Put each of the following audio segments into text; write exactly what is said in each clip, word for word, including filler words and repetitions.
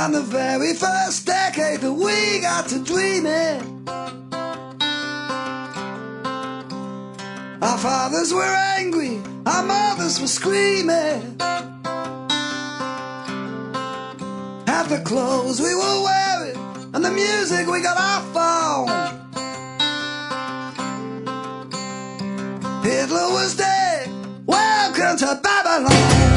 On the very first decade that we got to dreaming, our fathers were angry, our mothers were screaming at the clothes we were wearing and the music we got off on. Hitler was dead, welcome to Babylon.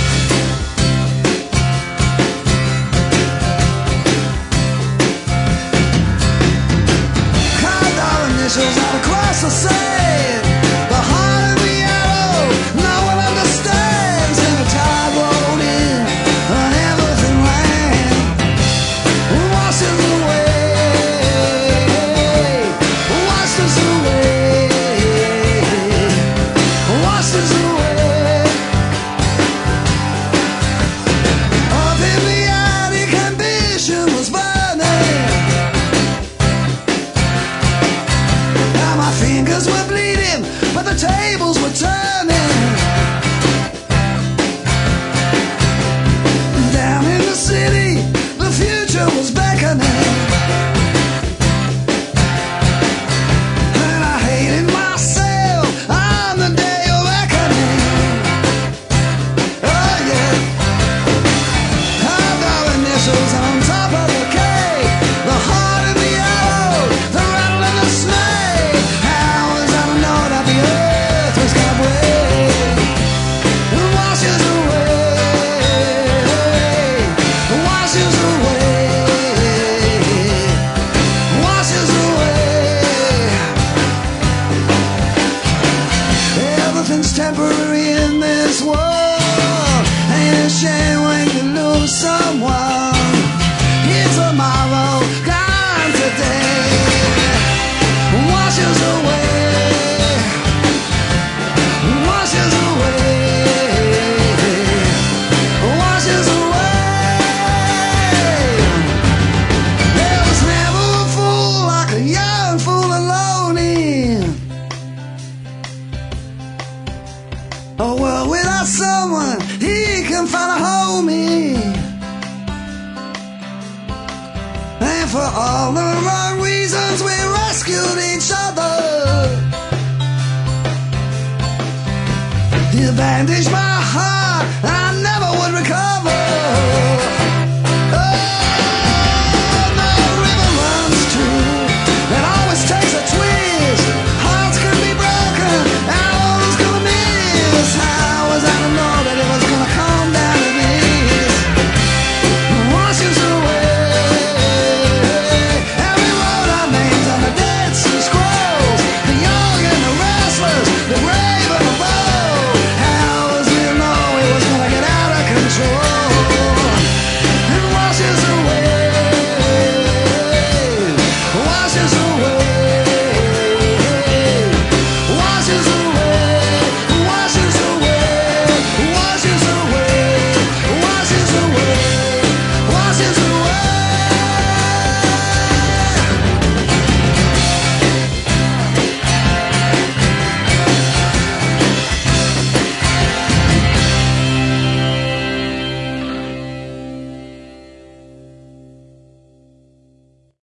Initials out across the sand, the heart of the arrow, no one understands. And the tide rolled in, and everything ran, washes away, washes away, washes away. Up in the attic, ambition was burning. My fingers were bleeding, but the tables were turning. Down in the city, the future was beckoning. And I hated myself on the day of reckoning. Oh yeah, I've got initials on top of the K, the heart of the arrow, the rattle and the snake. Temporary in this world, ain't a shame when you lose someone. Here's tomorrow, gone today, washes away, washes away, washes away. There was never a fool like a young fool alone in a world without someone he can find a home in. And for all the wrong reasons we rescued each other. You bandaged my heart.